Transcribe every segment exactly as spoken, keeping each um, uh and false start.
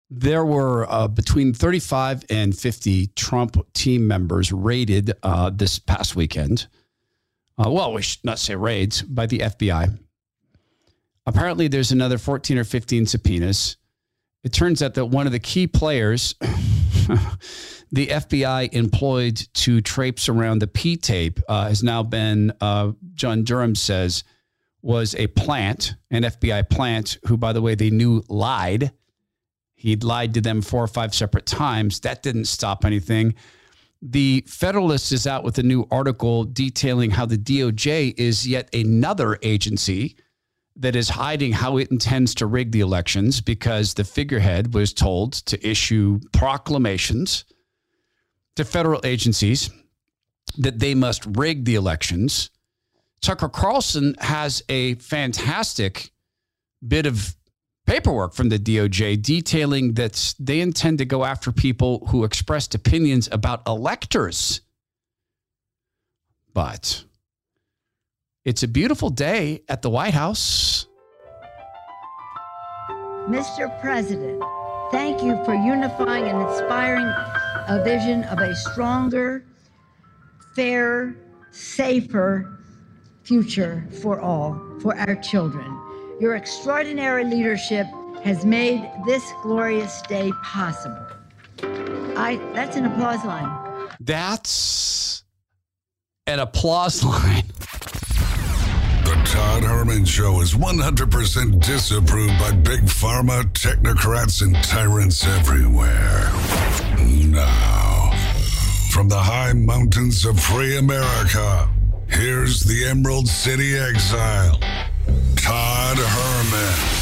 There were uh, between thirty-five and fifty Trump team members raided uh, this past weekend. Uh, well, we should not say raids, by the F B I. Apparently, there's another fourteen or fifteen subpoenas. It turns out that one of the key players, the F B I employed to traipse around the P-tape, uh, has now been, uh, John Durham says, was a plant, an F B I plant, who, by the way, they knew lied. He'd lied to them four or five separate times. That didn't stop anything. The Federalist is out with a new article detailing how the D O J is yet another agency that is hiding how it intends to rig the elections, because the figurehead was told to issue proclamations to federal agencies that they must rig the elections. Tucker Carlson has a fantastic bit of paperwork from the D O J detailing that they intend to go after people who expressed opinions about electors. But it's a beautiful day at the White House. Mister President, thank you for unifying and inspiring a vision of a stronger, fairer, safer future for all, for our children. Your extraordinary leadership has made this glorious day possible. I, that's an applause line. That's an applause line. The Todd Herman Show is one hundred percent disapproved by big pharma, technocrats, and tyrants everywhere. Now, from the high mountains of free America, here's the Emerald City Exile, Todd Herman.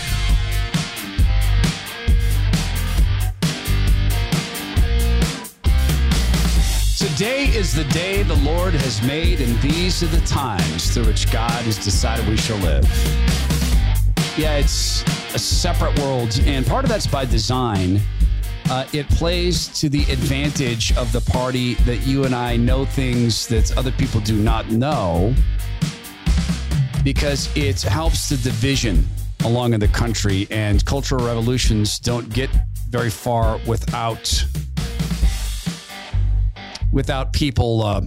Today is the day the Lord has made, and these are the times through which God has decided we shall live. Yeah, it's a separate world, and part of that's by design. Uh, it plays to the advantage of the party that you and I know things that other people do not know, because it helps the division along in the country, and cultural revolutions don't get very far without without people uh,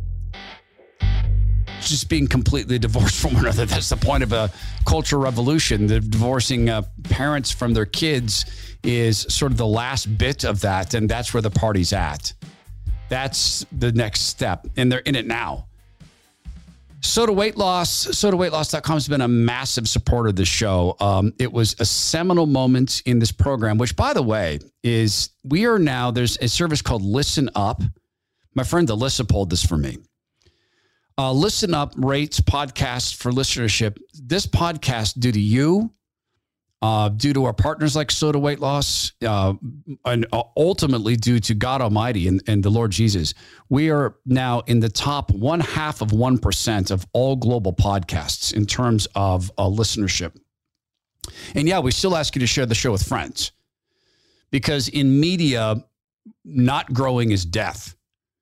just being completely divorced from one another. That's the point of a cultural revolution. The divorcing uh, parents from their kids is sort of the last bit of that, and that's where the party's at. That's the next step, and they're in it now. Soda Weight Loss, soda weight loss dot com has been a massive supporter of the show. Um, it was a seminal moment in this program, which, by the way, is we are now, there's a service called Listen Up. My friend Alyssa pulled this for me. Uh, Listen Up rates podcasts for listenership. This podcast, due to you, uh, due to our partners like Soda Weight Loss, uh, and ultimately due to God Almighty and, and the Lord Jesus, we are now in the top one half of one percent of all global podcasts in terms of uh, listenership. And yeah, we still ask you to share the show with friends, because in media, not growing is death.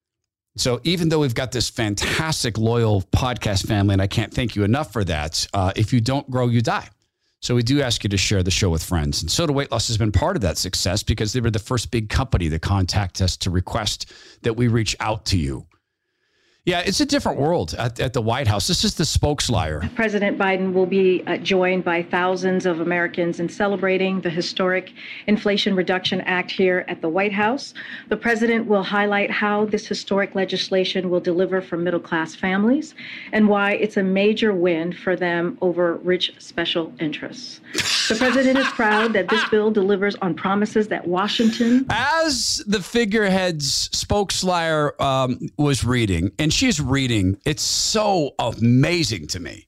So even though we've got this fantastic, loyal podcast family, and I can't thank you enough for that, uh, if you don't grow, you die. So we do ask you to share the show with friends. And Soda Weight Loss has been part of that success, because they were the first big company to contact us to request that we reach out to you. Yeah, it's a different world at, at the White House. This is the spokesliar. President Biden will be uh, joined by thousands of Americans in celebrating the historic Inflation Reduction Act here at the White House. The president will highlight how this historic legislation will deliver for middle-class families and why it's a major win for them over rich special interests. The president is proud that this bill delivers on promises that Washington... As the figurehead's spokesliar um, was reading, and she's reading, it's so amazing to me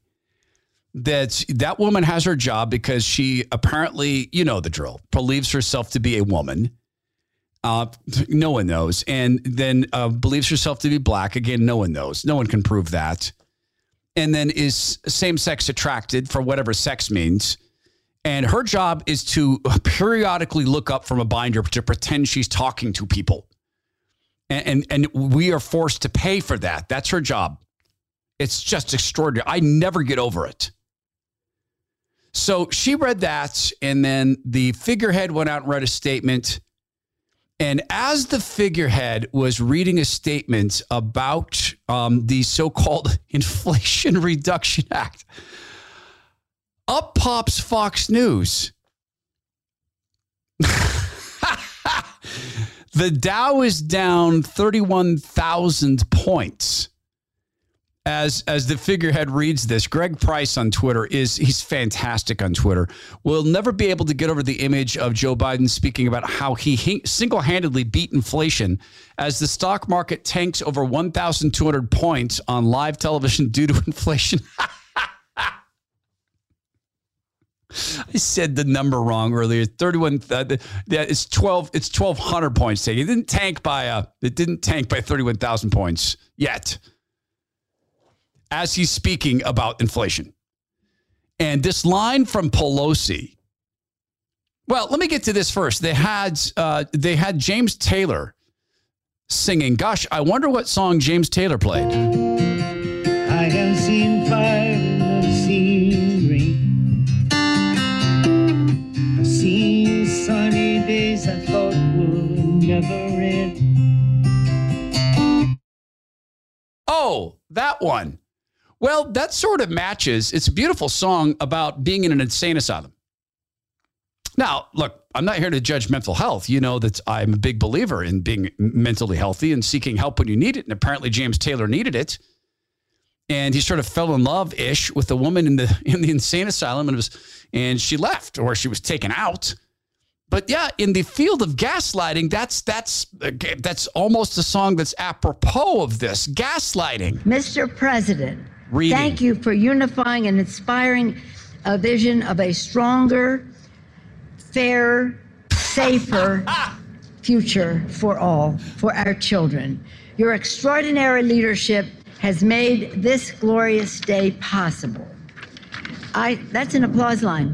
that that woman has her job because she apparently, you know the drill, believes herself to be a woman. Uh, no one knows. And then uh, believes herself to be black. Again, no one knows. No one can prove that. And then is same-sex attracted, for whatever sex means. And her job is to periodically look up from a binder to pretend she's talking to people. And, and, and we are forced to pay for that. That's her job. It's just extraordinary. I never get over it. So she read that, and then the figurehead went out and read a statement. And as the figurehead was reading a statement about um, the so-called Inflation Reduction Act, up pops Fox News. The Dow is down thirty-one thousand points. As as the figurehead reads this, Greg Price on Twitter is he's fantastic on Twitter. We'll never be able to get over the image of Joe Biden speaking about how he single-handedly beat inflation as the stock market tanks over one thousand two hundred points on live television due to inflation. I said the number wrong earlier. thirty-one. Uh, yeah, it's twelve. It's twelve hundred points. It didn't tank by a. It didn't tank by thirty-one thousand points yet. As he's speaking about inflation, and this line from Pelosi. Well, let me get to this first. They had uh, they had James Taylor singing. Gosh, I wonder what song James Taylor played. I have seen fire and I've seen rain. I've seen sunny days I thought would never end. Oh, that one. Well, that sort of matches. It's a beautiful song about being in an insane asylum. Now, look, I'm not here to judge mental health. You know that I'm a big believer in being mentally healthy and seeking help when you need it. And apparently James Taylor needed it. And he sort of fell in love-ish with a woman in the in the insane asylum, and it was and she left, or she was taken out. But yeah, in the field of gaslighting, that's that's that's almost a song that's apropos of this. Gaslighting. Mister President, Reading. Thank you for unifying and inspiring a vision of a stronger, fairer, safer future for all, for our children. Your extraordinary leadership has made this glorious day possible. I that's an applause line.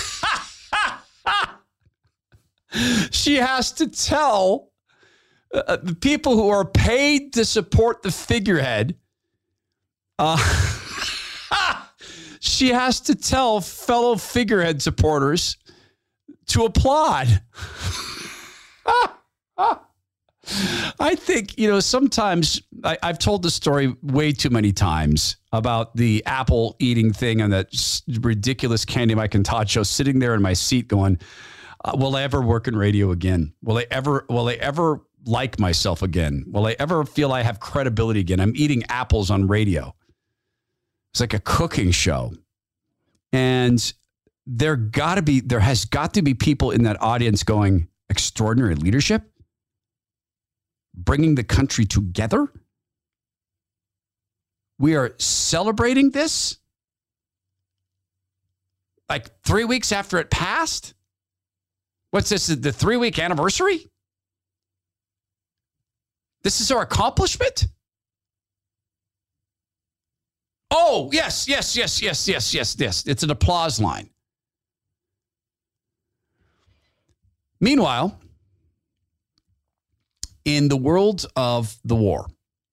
She has to tell uh, the people who are paid to support the figurehead. Uh, she has to tell fellow figurehead supporters to applaud. I think, you know, sometimes I, I've told the story way too many times about the apple eating thing on that ridiculous Candy Mike and Todd show, sitting there in my seat going, uh, will I ever work in radio again? Will I ever, will I ever like myself again? Will I ever feel I have credibility again? I'm eating apples on radio. It's like a cooking show. And there gotta be, there has got to be people in that audience going, extraordinary leadership? Bringing the country together? We are celebrating this? Like three weeks after it passed? What's this, the three-week anniversary? This is our accomplishment? Oh, yes, yes, yes, yes, yes, yes, yes. It's an applause line. Meanwhile, in the world of the war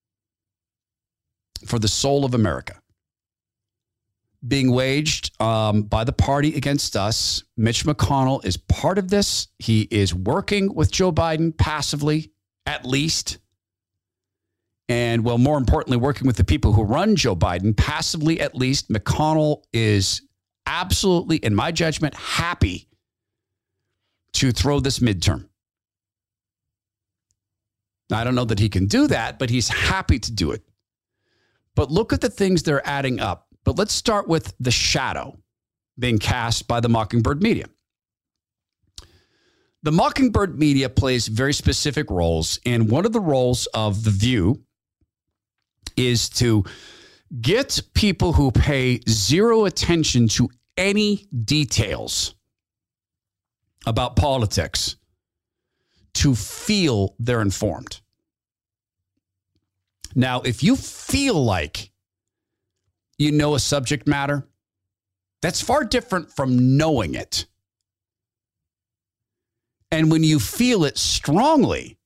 for the soul of America, being waged um, by the party against us, Mitch McConnell is part of this. He is working with Joe Biden passively, at least. And, well, more importantly, working with the people who run Joe Biden passively, at least. McConnell is absolutely, in my judgment, happy to throw this midterm. I don't know that he can do that, but he's happy to do it. But look at the things they're adding up. But let's start with the shadow being cast by the Mockingbird media. The Mockingbird media plays very specific roles, and one of the roles of The View is to get people who pay zero attention to any details about politics to feel they're informed. Now, if you feel like you know a subject matter, that's far different from knowing it. And when you feel it strongly,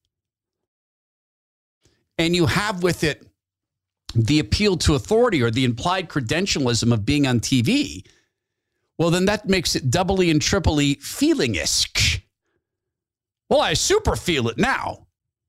and you have with it the appeal to authority or the implied credentialism of being on T V, Well, then that makes it doubly and triply feeling-esque. Well, I super feel it now.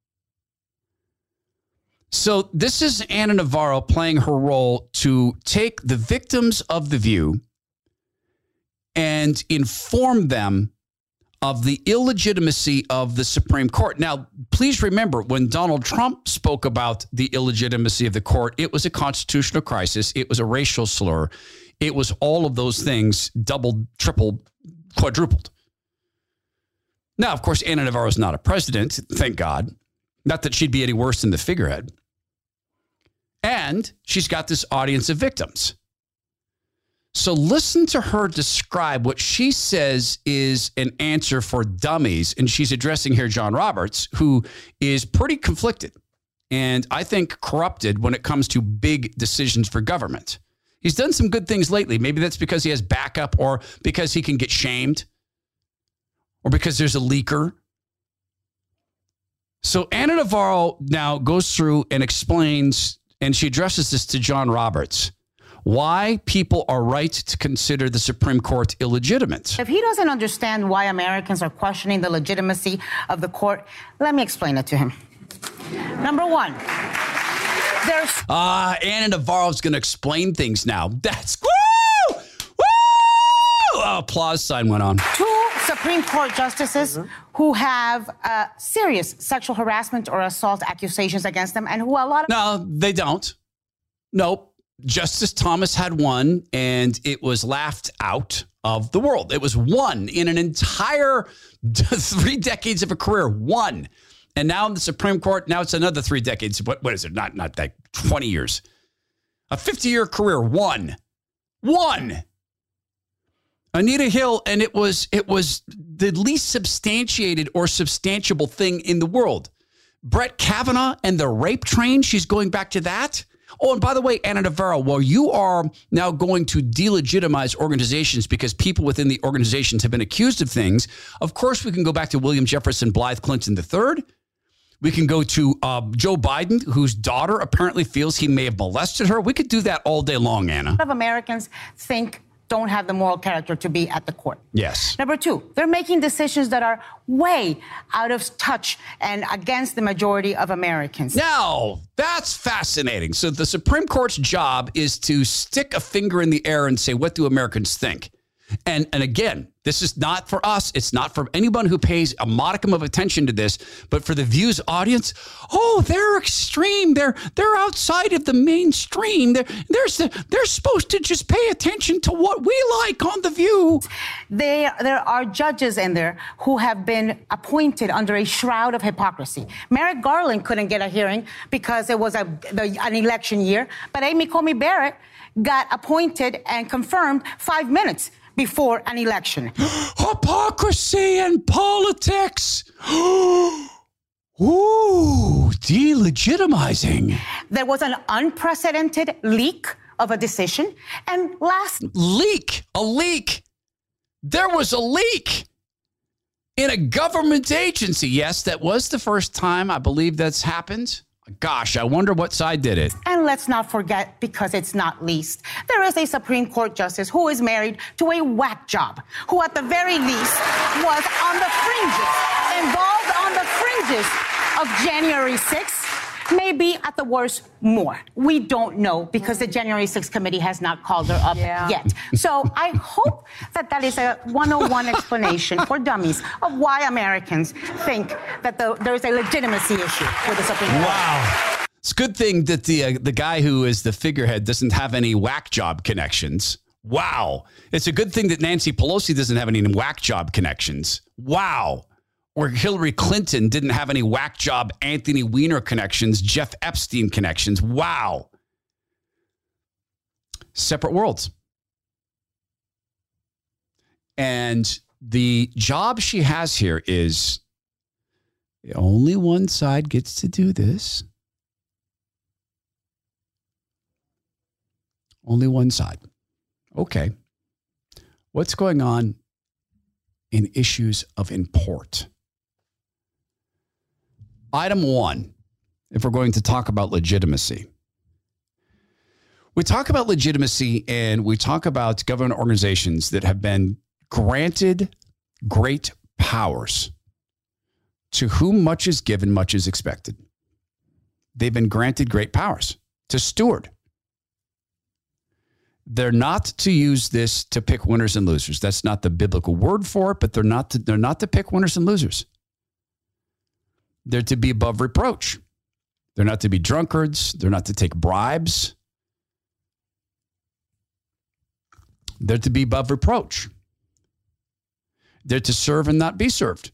So this is Ana Navarro playing her role to take the victims of The View and inform them of the illegitimacy of the Supreme Court. Now, please remember, when Donald Trump spoke about the illegitimacy of the court, it was a constitutional crisis. It was a racial slur. It was all of those things doubled, tripled, quadrupled. Now, of course, Ana Navarro is not a president, thank God. Not that she'd be any worse than the figurehead. And she's got this audience of victims. So listen to her describe what she says is an answer for dummies. And she's addressing here John Roberts, who is pretty conflicted and I think corrupted when it comes to big decisions for government. He's done some good things lately. Maybe that's because he has backup or because he can get shamed or because there's a leaker. So Ana Navarro now goes through and explains, and she addresses this to John Roberts, why people are right to consider the Supreme Court illegitimate. If he doesn't understand why Americans are questioning the legitimacy of the court, let me explain it to him. Number one, there's... Ah, uh, Ana Navarro's going to explain things now. That's... Woo! Woo! Oh, applause sign went on. Two Supreme Court justices mm-hmm. who have uh, serious sexual harassment or assault accusations against them and who a lot of... No, they don't. Nope. Justice Thomas had one, and it was laughed out of the world. It was one in an entire three decades of a career, one. And now in the Supreme Court, now it's another three decades. What, what is it? Not, not like twenty years. A fifty-year career, one. One. Anita Hill, and it was it was the least substantiated or substantiable thing in the world. Brett Kavanaugh and the rape train, she's going back to that. Oh, and by the way, Ana Navarro, while you are now going to delegitimize organizations because people within the organizations have been accused of things, of course, we can go back to William Jefferson Blythe Clinton the third. We can go to uh, Joe Biden, whose daughter apparently feels he may have molested her. We could do that all day long, Anna. A lot of Americans think don't have the moral character to be at the court. Yes. Number two, they're making decisions that are way out of touch and against the majority of Americans. Now, that's fascinating. So the Supreme Court's job is to stick a finger in the air and say, what do Americans think? And and again, this is not for us. It's not for anyone who pays a modicum of attention to this, but for the View's audience. Oh, they're extreme. They're they're outside of the mainstream. They're they're, they're supposed to just pay attention to what we like on The View. They, there are judges in there who have been appointed under a shroud of hypocrisy. Merrick Garland couldn't get a hearing because it was a, the, an election year, but Amy Coney Barrett got appointed and confirmed five minutes before an election. Hypocrisy in politics. Ooh, delegitimizing. There was an unprecedented leak of a decision. And last... Leak. A leak. There was a leak in a government agency. Yes, that was the first time I believe that's happened. Gosh, I wonder what side did it. And let's not forget, because it's not least, there is a Supreme Court justice who is married to a whack job, who at the very least was on the fringes, involved on the fringes of January sixth, maybe at the worst more. We don't know because the January sixth committee has not called her up yeah. yet. So I hope that that is a one oh one explanation for dummies of why Americans think that the, there's a legitimacy issue with the Supreme Court. Wow. It's a good thing that the uh, the guy who is the figurehead doesn't have any whack job connections. Wow. It's a good thing that Nancy Pelosi doesn't have any whack job connections. Wow. Or Hillary Clinton didn't have any whack job Anthony Weiner connections, Jeff Epstein connections. Wow. Separate worlds. And the job she has here is only one side gets to do this. Only one side. Okay. What's going on in issues of import? Item one, if we're going to talk about legitimacy. We talk about legitimacy and we talk about government organizations that have been granted great powers. To whom much is given, much is expected. They've been granted great powers to steward. They're not to use this to pick winners and losers. That's not the biblical word for it, but they're not to, they're not to pick winners and losers. They're to be above reproach. They're not to be drunkards. They're not to take bribes. They're to be above reproach. They're to serve and not be served.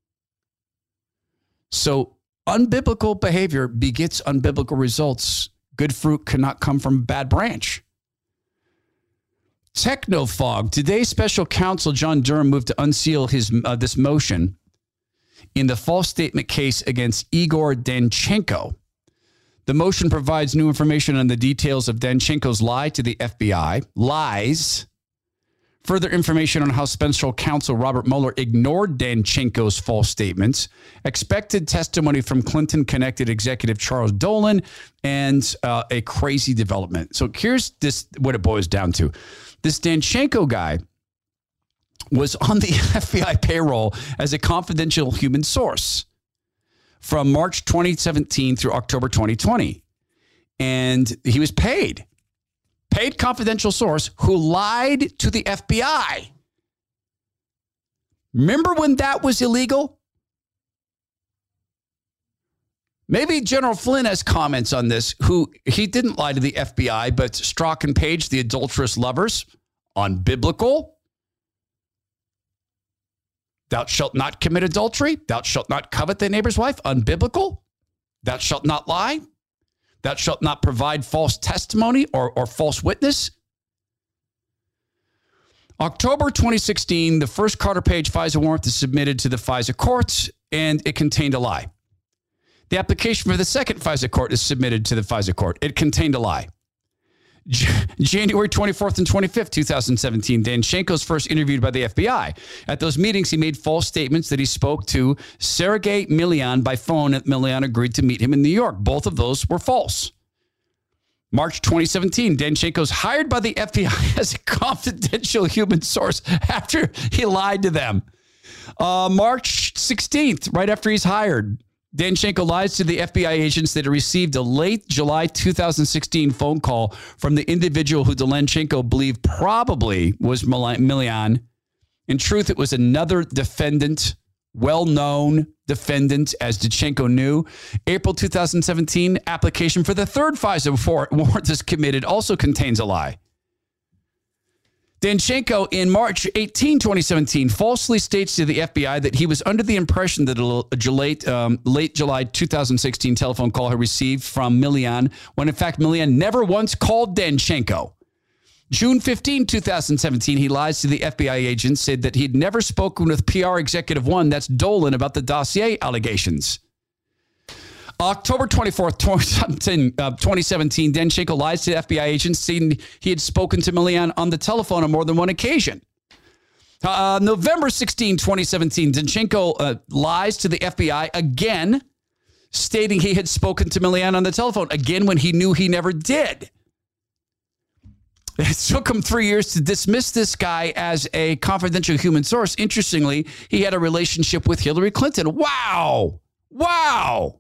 So unbiblical behavior begets unbiblical results. Good fruit cannot come from a bad branch. Technofog. Today's special counsel, John Durham, moved to unseal his uh, this motion in the false statement case against Igor Danchenko. The motion provides new information on the details of Danchenko's lie to the F B I. Lies. Further information on how special counsel Robert Mueller ignored Danchenko's false statements. Expected testimony from Clinton-connected executive Charles Dolan, and uh, a crazy development. So here's this what it boils down to. This Danchenko guy was on the F B I payroll as a confidential human source from March twenty seventeen through October twenty twenty. And he was paid. Paid confidential source who lied to the F B I. Remember when that was illegal? Maybe General Flynn has comments on this, who he didn't lie to the F B I, but Strzok and Page, the adulterous lovers, unbiblical. Thou shalt not commit adultery. Thou shalt not covet thy neighbor's wife. Unbiblical. Thou shalt not lie. Thou shalt not provide false testimony or, or false witness. October twenty sixteen, the first Carter Page FISA warrant is submitted to the FISA courts, and it contained a lie. The application for the second FISA court is submitted to the FISA court. It contained a lie. J- January twenty-fourth and twenty-fifth, twenty seventeen, Danchenko's first interviewed by the F B I. At those meetings, he made false statements that he spoke to Sergei Milian by phone, and Milian agreed to meet him in New York. Both of those were false. March twenty seventeen, Danchenko's hired by the F B I as a confidential human source after he lied to them. Uh, March sixteenth, right after he's hired, Danchenko lies to the F B I agents that he received a late July two thousand sixteen phone call from the individual who Danchenko believed probably was Milian. In truth, it was another defendant, well-known defendant, as Danchenko knew. April two thousand seventeen, application for the third FISA warrant is committed, also contains a lie. Danchenko, in March eighteenth, twenty seventeen, falsely states to the F B I that he was under the impression that a late, um, late July two thousand sixteen telephone call he received from Milian, when in fact Milian never once called Danchenko. June fifteenth, two thousand seventeen, he lies to the F B I agent, said that he'd never spoken with P R Executive One, that's Dolan, about the dossier allegations. October twenty-fourth, twenty seventeen, Danchenko lies to the F B I agents, saying he had spoken to Milian on the telephone on more than one occasion. Uh, November sixteenth, twenty seventeen, Danchenko uh, lies to the F B I again, stating he had spoken to Milian on the telephone, again when he knew he never did. It took him three years to dismiss this guy as a confidential human source. Interestingly, he had a relationship with Hillary Clinton. Wow. Wow.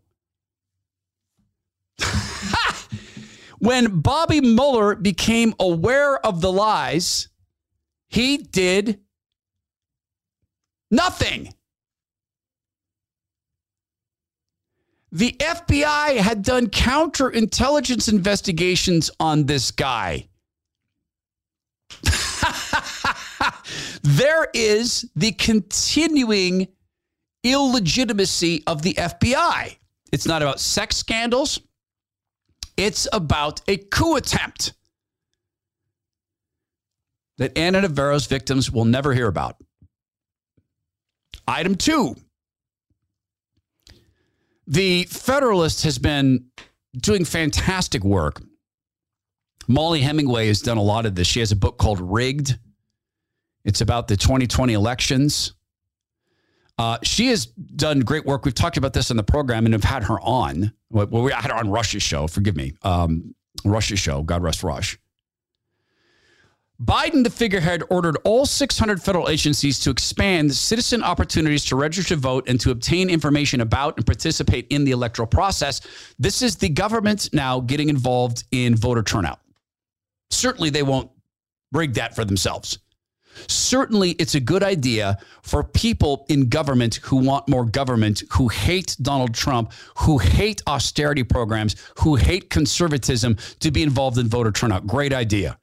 When Bobby Mueller became aware of the lies, he did nothing. The F B I had done counterintelligence investigations on this guy. There is the continuing illegitimacy of the F B I. It's not about sex scandals. It's about a coup attempt that Ana Navarro's victims will never hear about. Item two. The Federalist has been doing fantastic work. Molly Hemingway has done a lot of this. She has a book called Rigged. It's about the twenty twenty elections. Uh, she has done great work. We've talked about this on the program and have had her on. Well, we had her on Rush's show. Forgive me. Um, Rush's show, God rest Rush. Biden, the figurehead, ordered all six hundred federal agencies to expand citizen opportunities to register to vote and to obtain information about and participate in the electoral process. This is the government now getting involved in voter turnout. Certainly, they won't rig that for themselves. Certainly, it's a good idea for people in government who want more government, who hate Donald Trump, who hate austerity programs, who hate conservatism, to be involved in voter turnout. Great idea.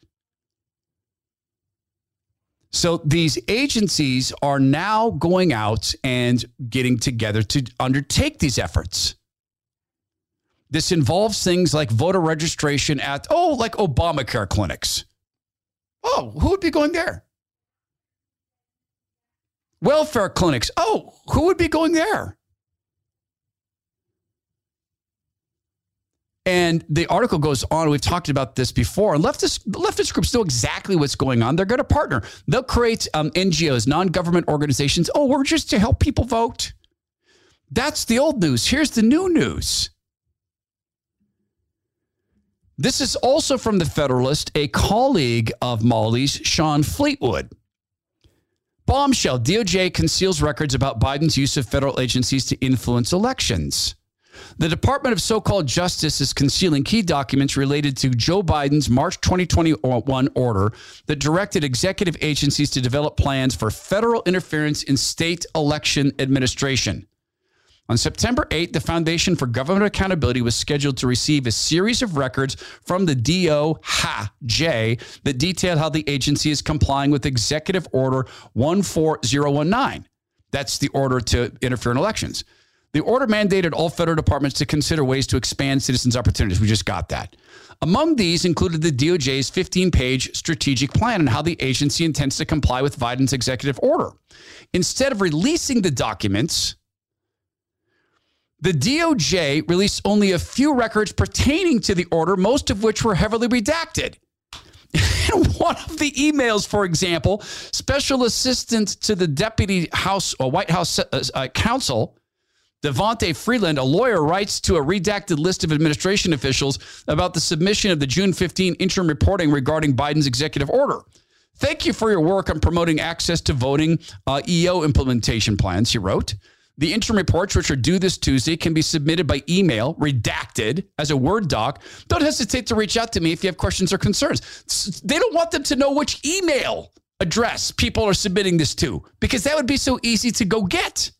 So these agencies are now going out and getting together to undertake these efforts. This involves things like voter registration at, oh, like Obamacare clinics. Oh, who would be going there? Welfare clinics. Oh, who would be going there? And the article goes on. We've talked about this before. Leftist, leftist groups know exactly what's going on. They're going to partner. They'll create um, N G Os, non-government organizations. Oh, we're just to help people vote. That's the old news. Here's the new news. This is also from the Federalist, a colleague of Molly's, Sean Fleetwood. Bombshell, D O J conceals records about Biden's use of federal agencies to influence elections. The Department of So-Called Justice is concealing key documents related to Joe Biden's March twenty twenty-one order that directed executive agencies to develop plans for federal interference in state election administration. On September eighth, the Foundation for Government Accountability was scheduled to receive a series of records from the D O J that detailed how the agency is complying with Executive Order one four zero one nine. That's the order to interfere in elections. The order mandated all federal departments to consider ways to expand citizens' opportunities. We just got that. Among these included the D O J's fifteen-page strategic plan and how the agency intends to comply with Biden's executive order. Instead of releasing the documents, the D O J released only a few records pertaining to the order, most of which were heavily redacted. In one of the emails, for example, Special Assistant to the Deputy House or White House uh, Counsel, Devontae Freeland, a lawyer, writes to a redacted list of administration officials about the submission of the June fifteenth interim reporting regarding Biden's executive order. Thank you for your work on promoting access to voting uh, E O implementation plans, he wrote. The interim reports, which are due this Tuesday, can be submitted by email, redacted as a Word doc. Don't hesitate to reach out to me if you have questions or concerns. They don't want them to know which email address people are submitting this to, because that would be so easy to go get.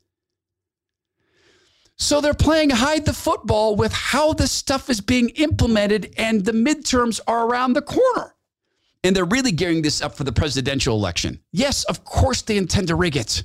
So they're playing hide the football with how this stuff is being implemented, and the midterms are around the corner. And they're really gearing this up for the presidential election. Yes, of course they intend to rig it.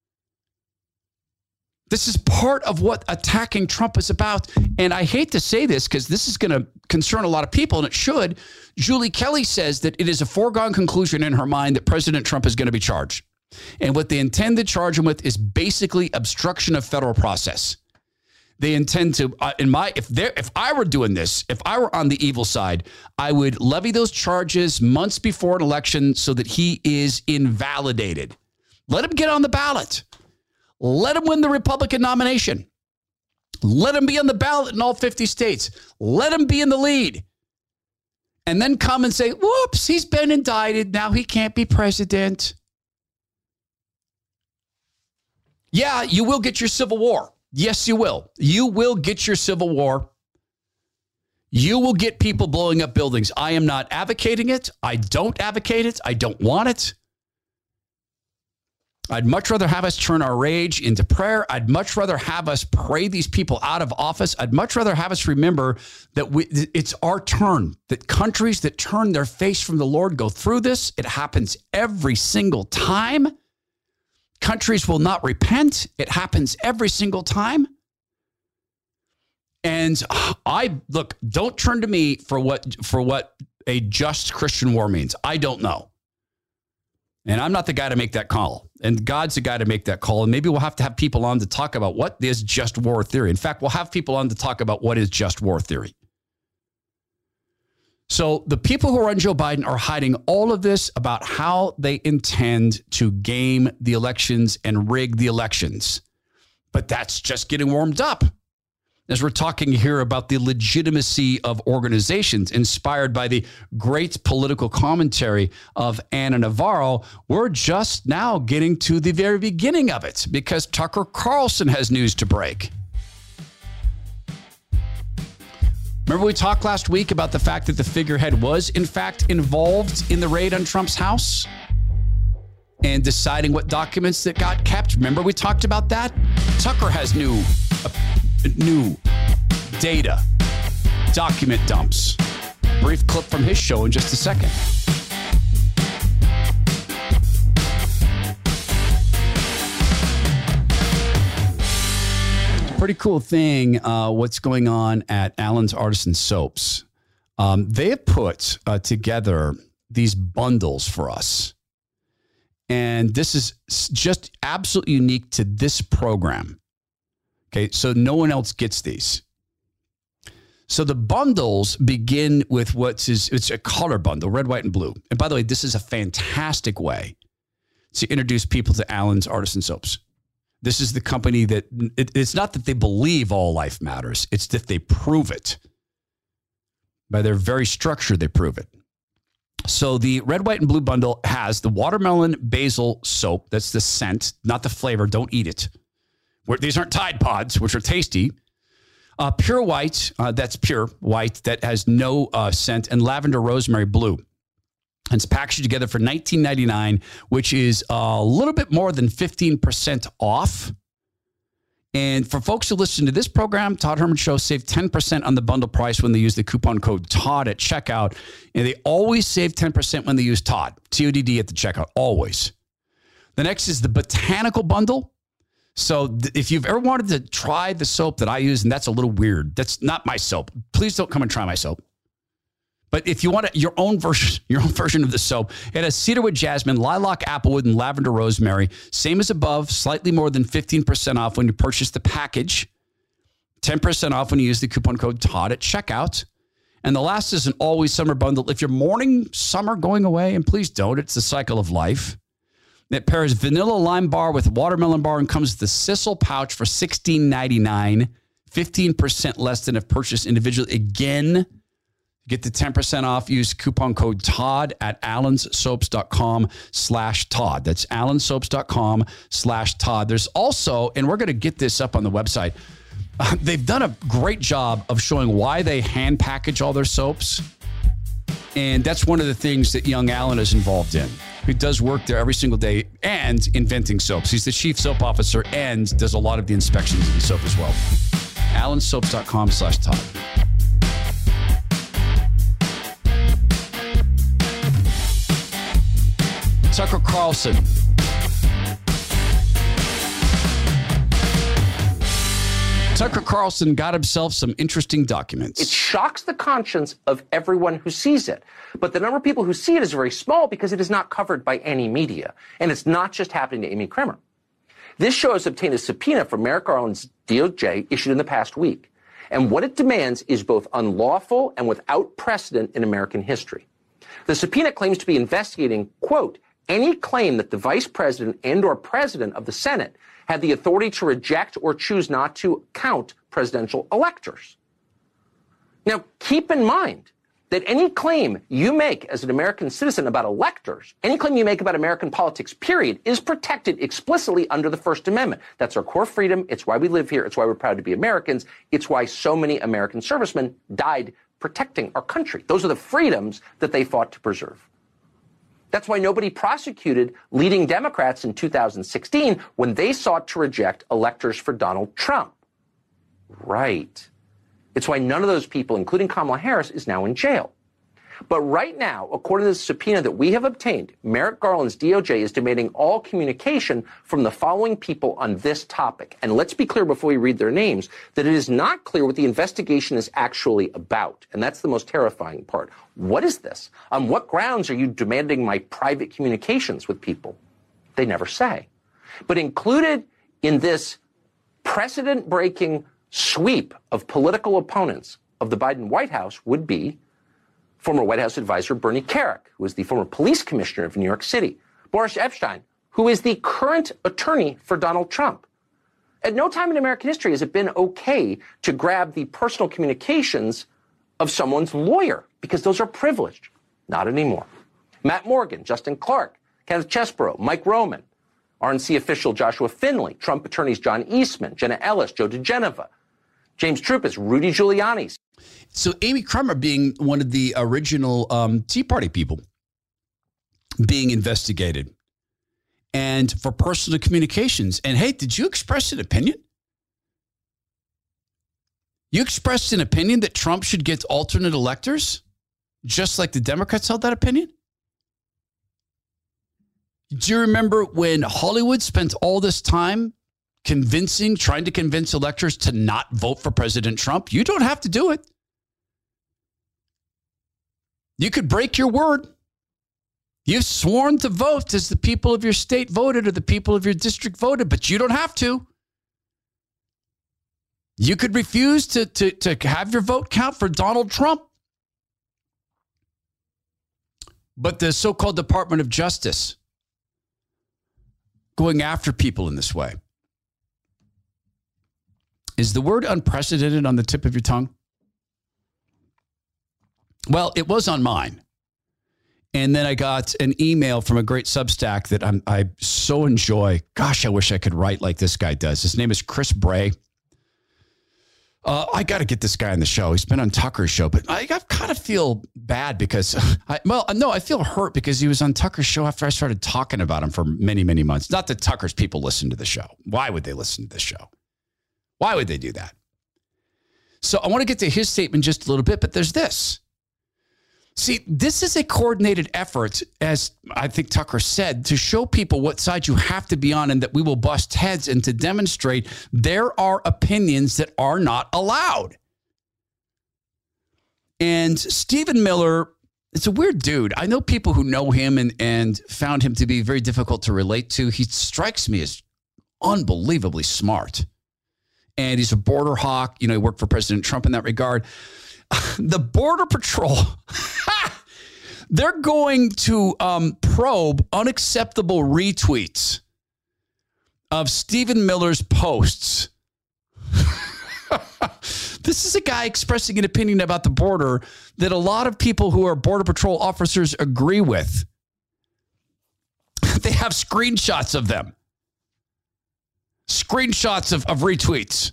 This is part of what attacking Trump is about. And I hate to say this because this is going to concern a lot of people, and it should. Julie Kelly says that it is a foregone conclusion in her mind that President Trump is going to be charged. And what they intend to charge him with is basically obstruction of federal process. They intend to, uh, in my, if there, if I were doing this, if I were on the evil side, I would levy those charges months before an election so that he is invalidated. Let him get on the ballot. Let him win the Republican nomination. Let him be on the ballot in all fifty states. Let him be in the lead. And then come and say, whoops, he's been indicted. Now he can't be president. Yeah, you will get your civil war. Yes, you will. You will get your civil war. You will get people blowing up buildings. I am not advocating it. I don't advocate it. I don't want it. I'd much rather have us turn our rage into prayer. I'd much rather have us pray these people out of office. I'd much rather have us remember that we, it's our turn, that countries that turn their face from the Lord go through this. It happens every single time. Countries will not repent. It happens every single time. And I look, don't turn to me for what for what a just Christian war means. I don't know. And I'm not the guy to make that call. And God's the guy to make that call. And maybe we'll have to have people on to talk about what is just war theory. In fact, we'll have people on to talk about what is just war theory. So the people who are on Joe Biden are hiding all of this about how they intend to game the elections and rig the elections. But that's just getting warmed up. as we're talking here about the legitimacy of organizations inspired by the great political commentary of Ana Navarro, we're just now getting to the very beginning of it because Tucker Carlson has news to break. Remember we talked last week about the fact that the figurehead was, in fact, involved in the raid on Trump's house and deciding what documents that got kept? Remember we talked about that? Tucker has new, uh, new data, document dumps. Brief clip from his show in just a second. Pretty cool thing, uh, what's going on at Allen's Artisan Soaps. Um, they have put uh, together these bundles for us. And this is just absolutely unique to this program. Okay, so no one else gets these. So the bundles begin with what's is it's a color bundle, red, white, and blue. And by the way, this is a fantastic way to introduce people to Allen's Artisan Soaps. This is the company that it, it's not that they believe all life matters. It's that they prove it. By their very structure, they prove it. So the red, white, and blue bundle has the watermelon basil soap. That's the scent, not the flavor. Don't eat it. We're, these aren't Tide Pods, which are tasty. Uh, pure white, uh, that's pure white, that has no uh, scent, and lavender rosemary blue. And it's packaged together for nineteen ninety-nine dollars, which is a little bit more than fifteen percent off. And for folks who listen to this program, Todd Herman Show, save ten percent on the bundle price when they use the coupon code Todd at checkout. And they always save ten percent when they use Todd, T O D D at the checkout, always. The next is the Botanical Bundle. So th- if you've ever wanted to try the soap that I use, and that's a little weird, that's not my soap. Please don't come and try my soap. But if you want a, your own version, your own version of the soap, it has cedarwood jasmine, lilac applewood, and lavender rosemary. Same as above, slightly more than fifteen percent off when you purchase the package. ten percent off when you use the coupon code Todd at checkout. And the last is an always summer bundle. If you're mourning summer going away, and please don't, it's the cycle of life. It pairs vanilla lime bar with watermelon bar and comes with the Sissel pouch for sixteen ninety-nine, fifteen percent less than if purchased individually. Again, get the ten percent off. Use coupon code Todd at allenssoaps.com slash Todd. That's allenssoaps.com slash Todd. There's also, and we're going to get this up on the website, uh, they've done a great job of showing why they hand package all their soaps. And that's one of the things that young Allen is involved in. He does work there every single day and inventing soaps. He's the chief soap officer and does a lot of the inspections of the soap as well. allenssoaps.com slash Todd. Tucker Carlson. Tucker Carlson got himself some interesting documents. It shocks the conscience of everyone who sees it. But the number of people who see it is very small because it is not covered by any media. And it's not just happening to Amy Kremer. This show has obtained a subpoena from Merrick Garland's D O J issued in the past week. And what it demands is both unlawful and without precedent in American history. The subpoena claims to be investigating, quote, any claim that the vice president and or president of the Senate had the authority to reject or choose not to count presidential electors. Now, keep in mind that any claim you make as an American citizen about electors, any claim you make about American politics, period, is protected explicitly under the First Amendment. That's our core freedom. It's why we live here. It's why we're proud to be Americans. It's why so many American servicemen died protecting our country. Those are the freedoms that they fought to preserve. That's why nobody prosecuted leading Democrats in two thousand sixteen when they sought to reject electors for Donald Trump. Right. It's why none of those people, including Kamala Harris, is now in jail. But right now, according to the subpoena that we have obtained, Merrick Garland's D O J is demanding all communication from the following people on this topic. And let's be clear before we read their names that it is not clear what the investigation is actually about. And that's the most terrifying part. What is this? On what grounds are you demanding my private communications with people? They never say. But included in this precedent-breaking sweep of political opponents of the Biden White House would be former White House advisor Bernie Kerik, who is the former police commissioner of New York City, Boris Epshteyn, who is the current attorney for Donald Trump, At no time in American history has it been okay to grab the personal communications of someone's lawyer, because those are privileged. Not anymore. Matt Morgan, Justin Clark, Kenneth Chesborough, Mike Roman, R N C official Joshua Finley, Trump attorneys John Eastman, Jenna Ellis, Joe DeGeneva, James Trupis, Rudy Giuliani. So Amy Kremer being one of the original um, Tea Party people being investigated, and for personal communications. And hey, did you express an opinion? You expressed an opinion that Trump should get alternate electors, just like the Democrats held that opinion? Do you remember when Hollywood spent all this time convincing, trying to convince electors to not vote for President Trump? You don't have to do it. You could break your word. You've sworn to vote as the people of your state voted or the people of your district voted, but you don't have to. You could refuse to, to, to have your vote count for Donald Trump. But the so-called Department of Justice going after people in this way. Is the word unprecedented on the tip of your tongue? Well, it was on mine. And then I got an email from a great Substack that I'm, I so enjoy. Gosh, I wish I could write like this guy does. His name is Chris Bray. Uh, I got to get this guy on the show. He's been on Tucker's show, but I, I kind of feel bad because, I, well, no, I feel hurt because he was on Tucker's show after I started talking about him for many, many months. Not that Tucker's people listen to the show. Why would they listen to this show? Why would they do that? So I want to get to his statement just a little bit, but there's this. See, this is a coordinated effort, as I think Tucker said, to show people what side you have to be on and that we will bust heads, and to demonstrate there are opinions that are not allowed. And Stephen Miller, it's a weird dude. I know people who know him and, and found him to be very difficult to relate to. He strikes me as unbelievably smart. And he's a border hawk. You know, he worked for President Trump in that regard. The Border Patrol, they're going to um, probe unacceptable retweets of Stephen Miller's posts. This is a guy expressing an opinion about the border that a lot of people who are Border Patrol officers agree with. They have screenshots of them. Screenshots of, of retweets.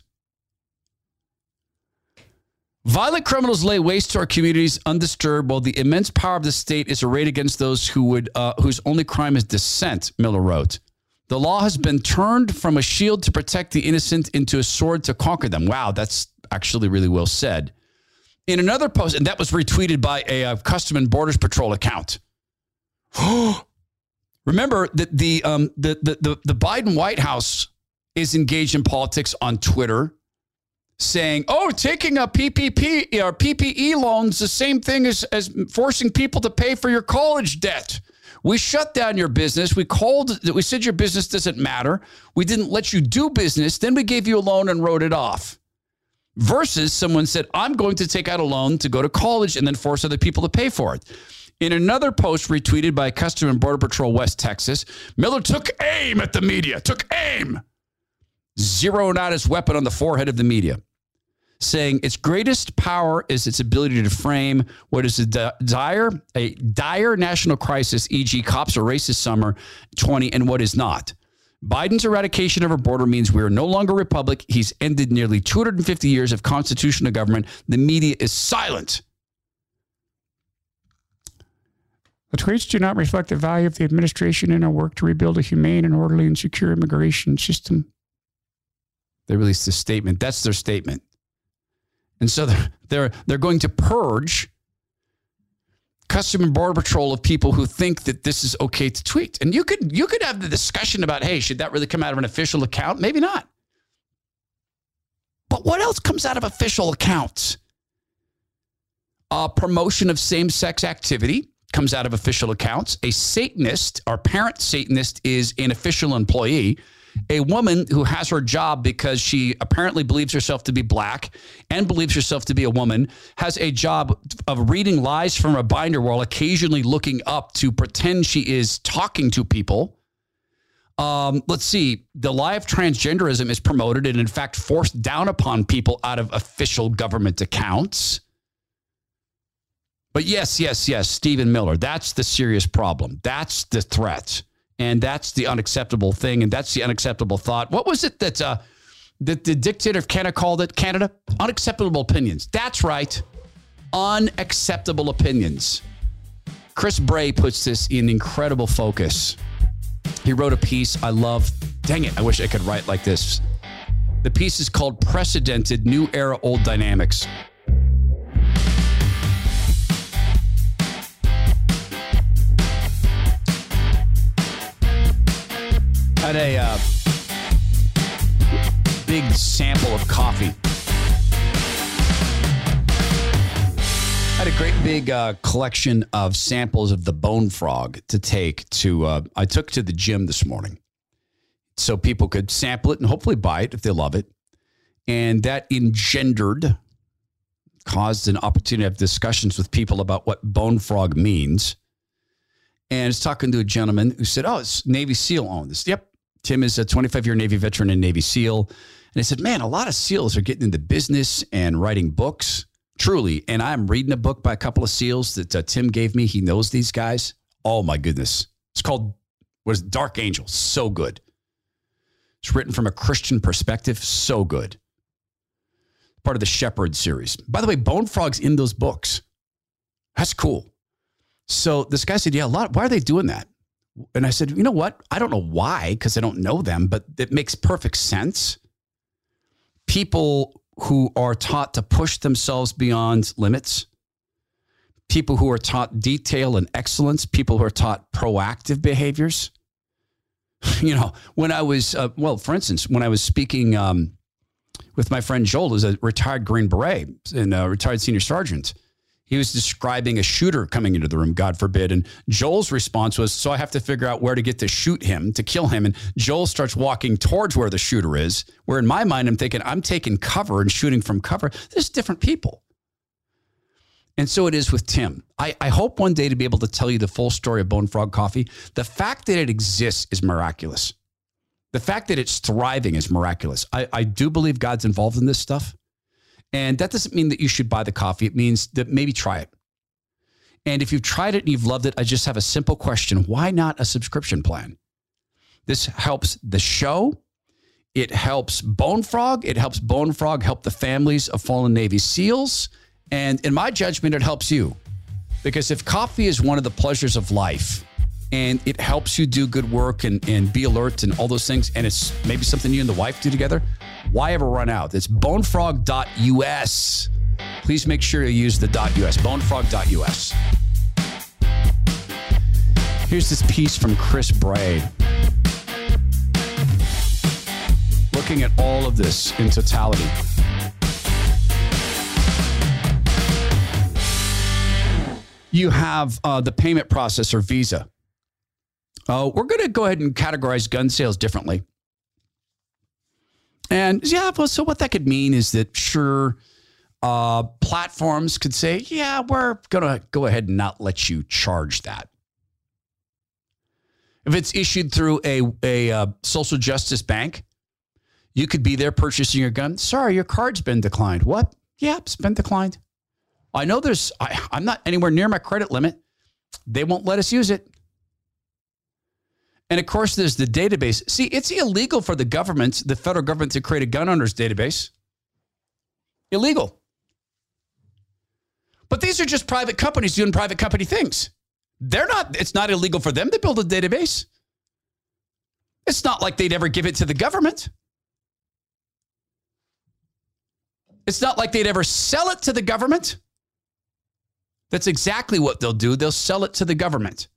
Violent criminals lay waste to our communities undisturbed, while the immense power of the state is arrayed against those who would uh, whose only crime is dissent, Miller wrote. The law has been turned from a shield to protect the innocent into a sword to conquer them. Wow, that's actually really well said. In another post, and that was retweeted by a, a Custom and Borders Patrol account. Remember that the, um, the, the, the, the Biden White House is engaged in politics on Twitter, saying, oh, taking a P P P or P P E loans, the same thing as, as forcing people to pay for your college debt. We shut down your business. We called, we said your business doesn't matter. We didn't let you do business. Then we gave you a loan and wrote it off. Versus someone said, I'm going to take out a loan to go to college and then force other people to pay for it. In another post retweeted by Customs and Border Patrol West Texas, Miller took aim at the media, took aim, zeroing out his weapon on the forehead of the media, saying its greatest power is its ability to frame what is a dire, a dire national crisis, for example cops are racist summer twenty, and what is not. Biden's eradication of our border means we are no longer a republic. He's ended nearly two hundred fifty years of constitutional government. The media is silent. The tweets do not reflect the value of the administration in our work to rebuild a humane and orderly and secure immigration system. They released this statement. That's their statement. And so they're, they're, they're going to purge Customs and Border Patrol of people who think that this is okay to tweet. And you could you could have the discussion about, hey, should that really come out of an official account? Maybe not. But what else comes out of official accounts? Uh, promotion of same-sex activity comes out of official accounts. A Satanist, our parent Satanist, is an official employee. A woman who has her job because she apparently believes herself to be black and believes herself to be a woman has a job of reading lies from a binder while occasionally looking up to pretend she is talking to people. Um, let's see. The lie of transgenderism is promoted and, in fact, forced down upon people out of official government accounts. But yes, yes, yes, Stephen Miller, that's the serious problem. That's the threat. And that's the unacceptable thing. And that's the unacceptable thought. What was it that, uh, that the dictator of Canada called it? Canada? Unacceptable opinions. That's right. Unacceptable opinions. Chris Bray puts this in incredible focus. He wrote a piece I love. Dang it, I wish I could write like this. The piece is called Precedented New Era Old Dynamics. I had a uh, big sample of coffee. I had a great big uh, collection of samples of the bone frog to take to, uh, I took to the gym this morning so people could sample it and hopefully buy it if they love it. And that engendered, caused an opportunity to have discussions with people about what bone frog means. And I was talking to a gentleman who said, oh, it's Navy SEAL owned this. Yep. Tim is a twenty-five year Navy veteran and Navy SEAL. And I said, man, a lot of SEALs are getting into business and writing books. Truly. And I'm reading a book by a couple of SEALs that uh, Tim gave me. He knows these guys. Oh, my goodness. It's called, what is it? Dark Angel. So good. It's written from a Christian perspective. So good. Part of the Shepherd series. By the way, Bone Frog's in those books. That's cool. So this guy said, yeah, a lot. Why are they doing that? And I said, you know what? I don't know why, because I don't know them, but it makes perfect sense. People who are taught to push themselves beyond limits, people who are taught detail and excellence, people who are taught proactive behaviors. You know, when I was, uh, well, for instance, when I was speaking um, with my friend Joel, who's a retired Green Beret and a retired senior sergeant, he was describing a shooter coming into the room, God forbid. And Joel's response was, so I have to figure out where to get to shoot him, to kill him. And Joel starts walking towards where the shooter is, where in my mind, I'm thinking, I'm taking cover and shooting from cover. There's different people. And so it is with Tim. I, I hope one day to be able to tell you the full story of Bone Frog Coffee. The fact that it exists is miraculous. The fact that it's thriving is miraculous. I, I do believe God's involved in this stuff. And that doesn't mean that you should buy the coffee. It means that maybe try it. And if you've tried it and you've loved it, I just have a simple question. Why not a subscription plan? This helps the show. It helps Bone Frog. It helps Bone Frog help the families of fallen Navy SEALs. And in my judgment, it helps you. Because if coffee is one of the pleasures of life and it helps you do good work and, and be alert and all those things, and it's maybe something you and the wife do together, why ever run out? It's bonefrog dot U S. Please make sure you use the .us, bonefrog dot U S. Here's this piece from Chris Bray. Looking at all of this in totality. You have uh, the payment processor, Visa. Uh, we're going to go ahead and categorize gun sales differently. And yeah, well, so what that could mean is that, sure, uh, platforms could say, yeah, we're going to go ahead and not let you charge that. If it's issued through a, a uh, social justice bank, you could be there purchasing your gun. Sorry, your card's been declined. What? Yeah, it's been declined. I know there's, I, I'm not anywhere near my credit limit. They won't let us use it. And of course, there's the database. See, it's illegal for the government, the federal government, to create a gun owners database. Illegal. But these are just private companies doing private company things. They're not, it's not illegal for them to build a database. It's not like they'd ever give it to the government. It's not like they'd ever sell it to the government. That's exactly what they'll do. They'll sell it to the government.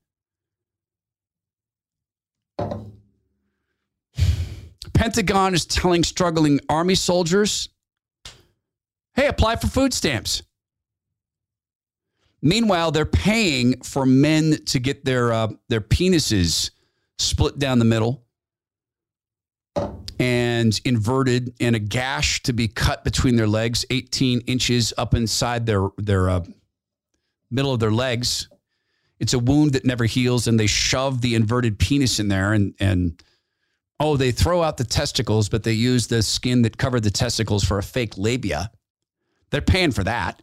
Pentagon is telling struggling Army soldiers, hey, apply for food stamps. Meanwhile, they're paying for men to get their uh, their penises split down the middle and inverted, and a gash to be cut between their legs, eighteen inches up inside their their uh, middle of their legs. It's a wound that never heals, and they shove the inverted penis in there and and Oh, they throw out the testicles, but they use the skin that covered the testicles for a fake labia. They're paying for that.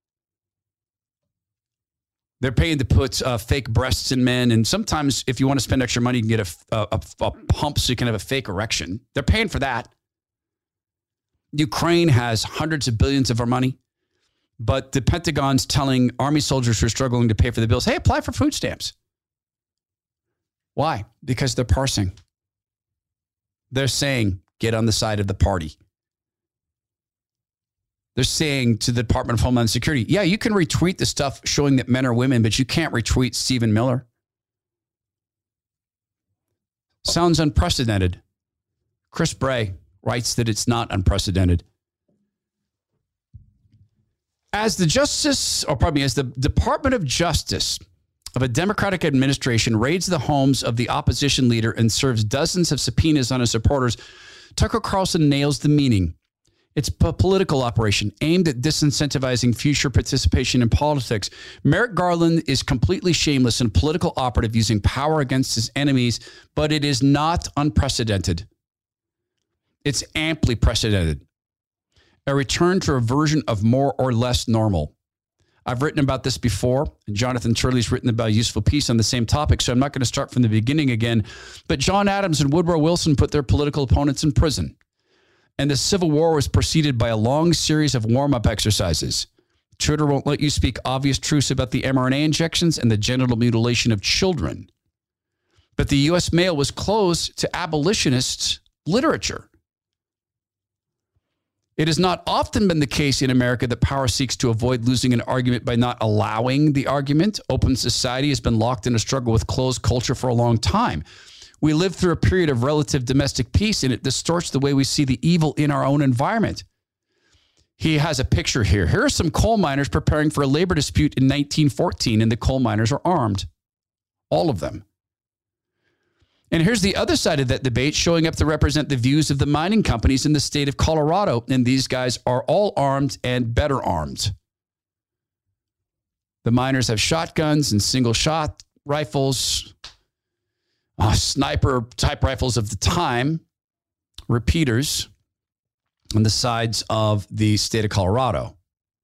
They're paying to put uh, fake breasts in men. And sometimes if you want to spend extra money, you can get a, a, a pump so you can have a fake erection. They're paying for that. Ukraine has hundreds of billions of our money, but the Pentagon's telling army soldiers who are struggling to pay for the bills, hey, apply for food stamps. Why? Because they're parsing. They're saying, get on the side of the party. They're saying to the Department of Homeland Security, yeah, you can retweet the stuff showing that men are women, but you can't retweet Stephen Miller. Sounds unprecedented. Chris Bray writes that it's not unprecedented. As the Justice, or pardon me, as the Department of Justice of a Democratic administration raids the homes of the opposition leader and serves dozens of subpoenas on his supporters, Tucker Carlson nails the meaning. It's a political operation aimed at disincentivizing future participation in politics. Merrick Garland is completely shameless and political operative using power against his enemies, but it is not unprecedented. It's amply precedented. A return to a version of more or less normal. I've written about this before, and Jonathan Turley's written about a useful piece on the same topic, so I'm not going to start from the beginning again. But John Adams and Woodrow Wilson put their political opponents in prison. And the Civil War was preceded by a long series of warm-up exercises. Twitter won't let you speak obvious truths about the mRNA injections and the genital mutilation of children. But the U S mail was closed to abolitionist literature. It has not often been the case in America that power seeks to avoid losing an argument by not allowing the argument. Open society has been locked in a struggle with closed culture for a long time. We live through a period of relative domestic peace, and it distorts the way we see the evil in our own environment. He has a picture here. Here are some coal miners preparing for a labor dispute in nineteen fourteen, and the coal miners are armed. All of them. And here's the other side of that debate showing up to represent the views of the mining companies in the state of Colorado, and these guys are all armed and better armed. The miners have shotguns and single-shot rifles, Uh, sniper type rifles of the time, repeaters on the sides of the state of Colorado.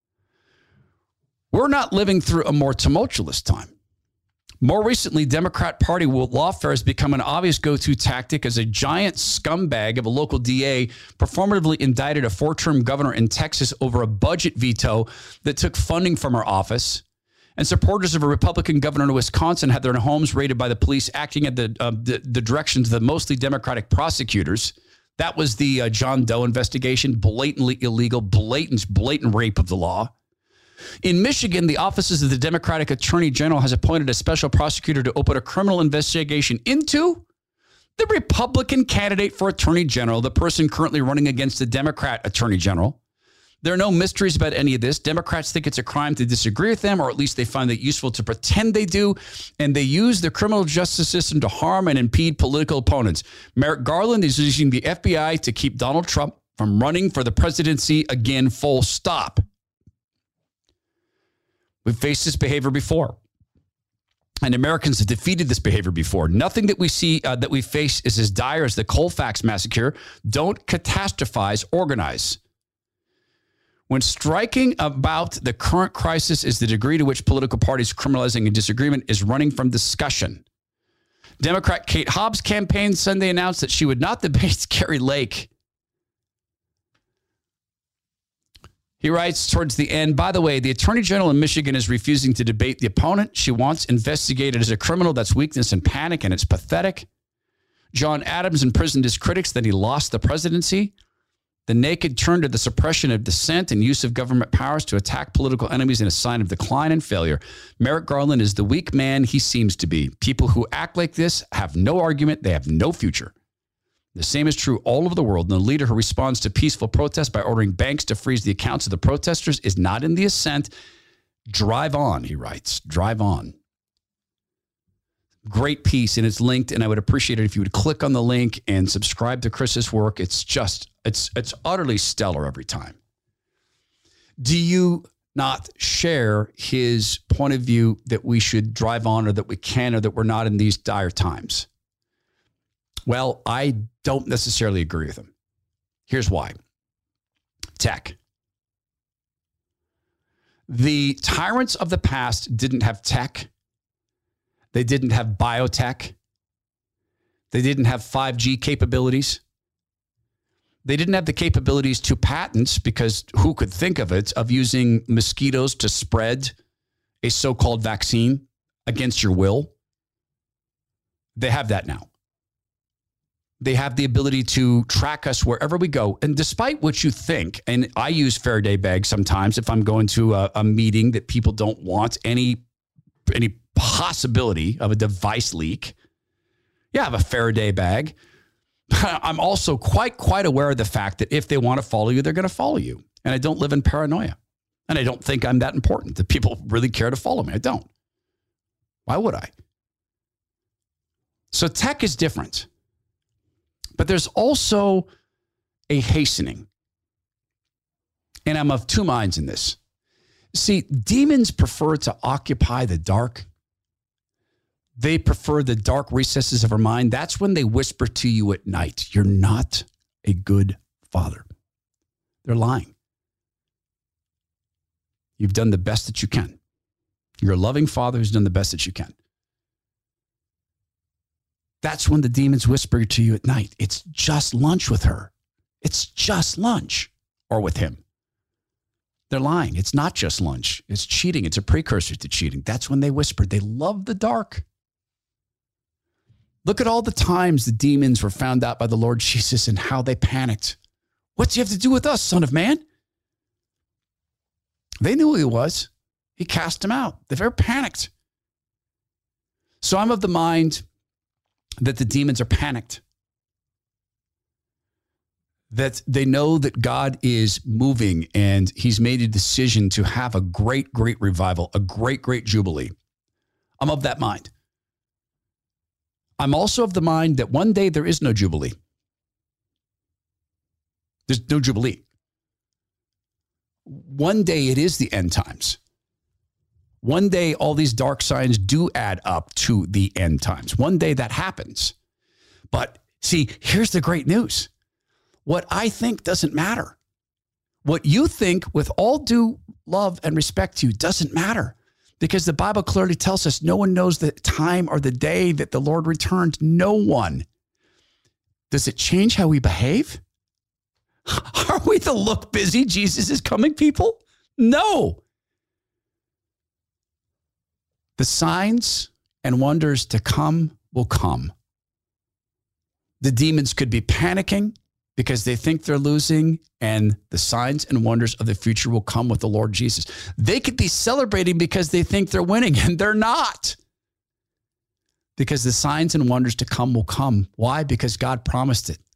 We're not living through a more tumultuous time. More recently, Democrat Party lawfare has become an obvious go-to tactic as a giant scumbag of a local D A performatively indicted a four-term governor in Texas over a budget veto that took funding from her office. And supporters of a Republican governor in Wisconsin had their homes raided by the police acting at the, uh, the, the directions of the mostly Democratic prosecutors. That was the uh, John Doe investigation, blatantly illegal, blatant, blatant rape of the law. In Michigan, the offices of the Democratic Attorney General has appointed a special prosecutor to open a criminal investigation into the Republican candidate for Attorney General, the person currently running against the Democrat Attorney General. There are no mysteries about any of this. Democrats think it's a crime to disagree with them, or at least they find it useful to pretend they do, and they use the criminal justice system to harm and impede political opponents. Merrick Garland is using the F B I to keep Donald Trump from running for the presidency again, full stop. We've faced this behavior before, and Americans have defeated this behavior before. Nothing that we see uh, that we face is as dire as the Colfax massacre. Don't catastrophize, organize. When striking about the current crisis is the degree to which political parties criminalizing a disagreement is running from discussion. Democrat Kate Hobbs' campaign Sunday announced that she would not debate Kari Lake. He writes towards the end, by the way, the Attorney General in Michigan is refusing to debate the opponent. She wants investigated as a criminal. That's weakness and panic, and it's pathetic. John Adams imprisoned his critics, then he lost the presidency. The naked turn to the suppression of dissent and use of government powers to attack political enemies in a sign of decline and failure. Merrick Garland is the weak man he seems to be. People who act like this have no argument. They have no future. The same is true all over the world. And the leader who responds to peaceful protest by ordering banks to freeze the accounts of the protesters is not in the ascent. Drive on, he writes. Drive on. Great piece, and it's linked, and I would appreciate it if you would click on the link and subscribe to Chris's work. It's just, it's it's utterly stellar every time. Do you not share his point of view that we should drive on, or that we can, or that we're not in these dire times? Well, I don't necessarily agree with him. Here's why. Tech. The tyrants of the past didn't have tech. They didn't have biotech. They didn't have five G capabilities. They didn't have the capabilities to patent, because who could think of it, of using mosquitoes to spread a so-called vaccine against your will. They have that now. They have the ability to track us wherever we go. And despite what you think, and I use Faraday bags sometimes if I'm going to a, a meeting that people don't want any, any possibility of a device leak. Yeah, I have a Faraday bag. I'm also quite, quite aware of the fact that if they want to follow you, they're going to follow you. And I don't live in paranoia. And I don't think I'm that important that people really care to follow me. I don't. Why would I? So tech is different. But there's also a hastening. And I'm of two minds in this. See, demons prefer to occupy the dark. They prefer the dark recesses of our mind. That's when they whisper to you at night, you're not a good father. They're lying. You've done the best that you can. You're a loving father who's done the best that you can. That's when the demons whisper to you at night. It's just lunch with her. It's just lunch. Or with him. They're lying. It's not just lunch. It's cheating. It's a precursor to cheating. That's when they whisper. They love the dark. Look at all the times the demons were found out by the Lord Jesus and how they panicked. What do you have to do with us, Son of Man? They knew who he was. He cast him out. They very panicked. So I'm of the mind that the demons are panicked. That they know that God is moving and he's made a decision to have a great, great revival, a great, great jubilee. I'm of that mind. I'm also of the mind that one day there is no jubilee. There's no jubilee. One day it is the end times. One day all these dark signs do add up to the end times. One day that happens. But see, here's the great news. What I think doesn't matter. What you think, with all due love and respect to you, doesn't matter. Because the Bible clearly tells us no one knows the time or the day that the Lord returns. No one. Does it change how we behave? Are we the look busy Jesus is coming people? No. The signs and wonders to come will come. The demons could be panicking because they think they're losing, and the signs and wonders of the future will come with the Lord Jesus. They could be celebrating because they think they're winning, and they're not. Because the signs and wonders to come will come. Why? Because God promised it.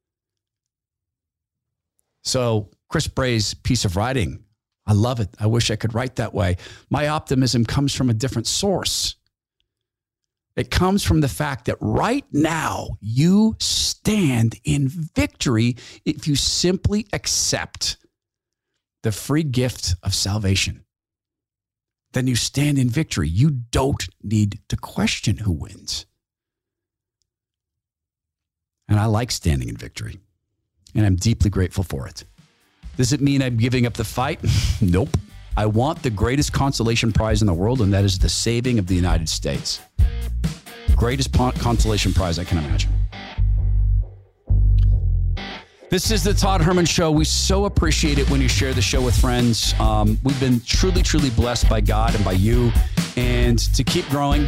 So Chris Bray's piece of writing, I love it. I wish I could write that way. My optimism comes from a different source. It comes from the fact that right now you stand in victory if you simply accept the free gift of salvation. Then you stand in victory. You don't need to question who wins. And I like standing in victory. And I'm deeply grateful for it. Does it mean I'm giving up the fight? Nope. I want the greatest consolation prize in the world, and that is the saving of the United States. Greatest consolation prize I can imagine. This is the Todd Herman Show. We so appreciate it when you share the show with friends. Um, we've been truly, truly blessed by God and by you. And to keep growing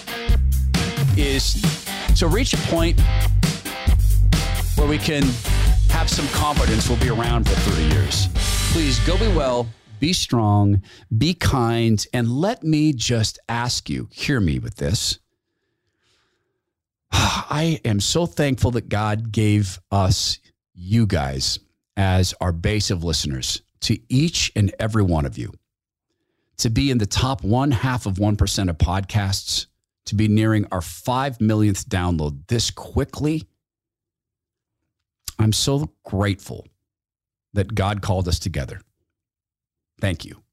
is to reach a point where we can have some confidence we'll be around for thirty years. Please go be well, be strong, be kind, and let me just ask you, hear me with this. I am so thankful that God gave us, you guys, as our base of listeners, to each and every one of you, to be in the top one half of one percent of podcasts, to be nearing our five millionth download this quickly. I'm so grateful that God called us together. Thank you.